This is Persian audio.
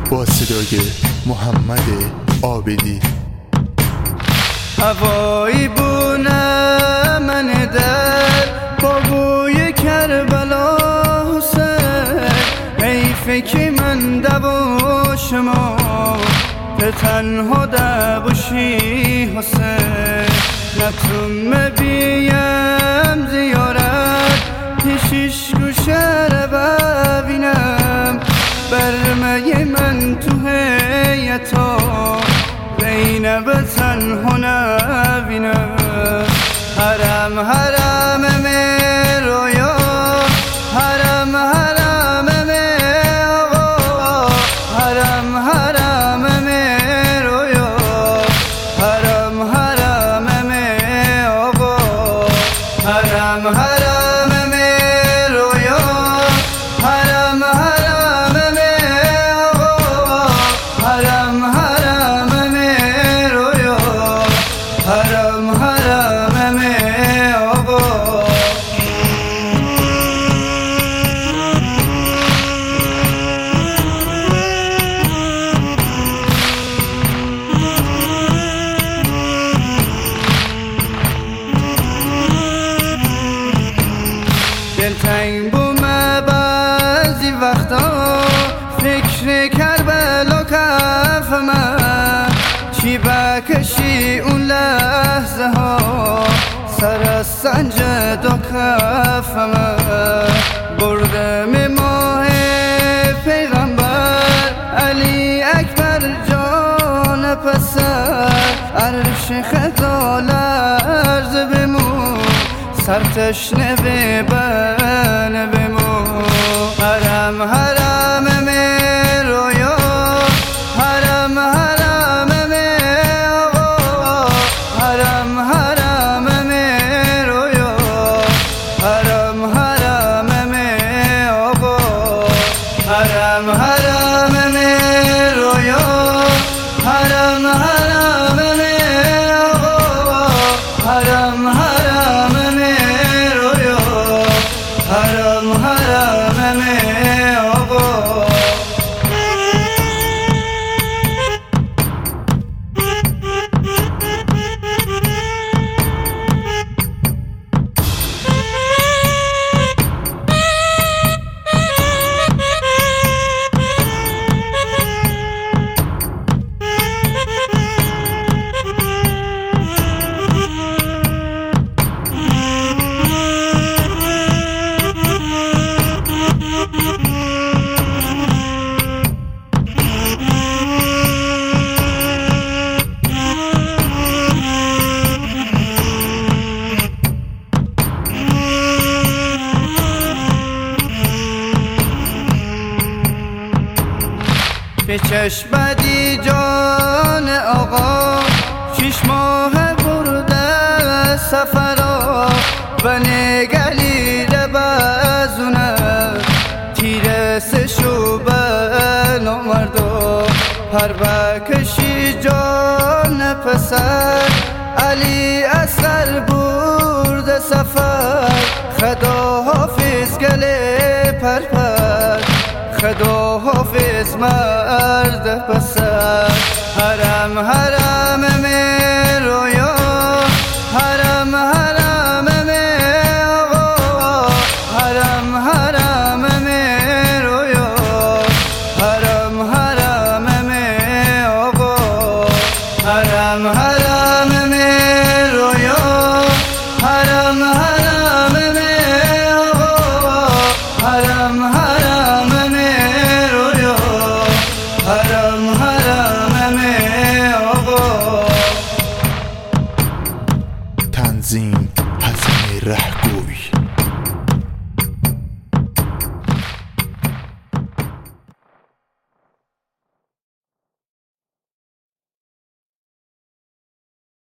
با صدای محمد عابدی. هوایی بونه من در با بوی کربلا حسین، حیفه که من دو شما به تنها دبوشی حسین. نتون بیم زیارت پیشش گوشه ببینم، برمه من تو هیتا بین به تنها نبینم. حرم حرم می رویا، حرم حرم می آقا، حرم حرم می رویا، حرم حرم می آقا، حرم حرم می رویا، حرم حرم می آقا، حرم حرم می رویا، حرم حرم می آقا. دلتنگ بومه بعضی وقتا، فکر کربلا کف من چی بکشی اون لحظه ها، سر از سنج دو کف من. بردم ماه پیغمبر علی اکبر جان پسر، عرش خدا لرز بمون، سر تشنه ببن بمون. حرم حرم می رویا، حرم حرم می آقا، حرم حرم می رویا، حرم حرم می آقا، حرم حرم می رویا، حرم حرم می آقا، حرم حرم می رویا، حرم حرم می آقا. به چشم بدی جان آقا، 6 ماه برده سفرا و نگلی بزونه، تیر سشو به نامردا. هر بکشی جان پسر علی اصغر برده سفر، خدا حافظ گله پرپر، خدا حافظ مرد پسر. حرم حرم می رویا، حرم حرم می آقا، حرم حرم می رویا، حرم حرم می آقا، حرم حرم می رویا، حرم حرم می آقا، حرم حرم می رویا، حرم